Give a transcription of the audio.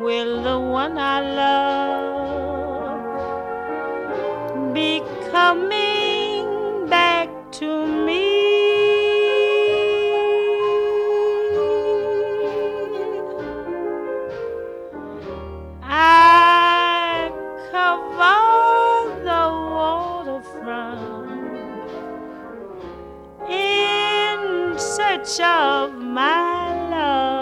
Will the one I love be coming back to me? I cover the waterfront in search of my love.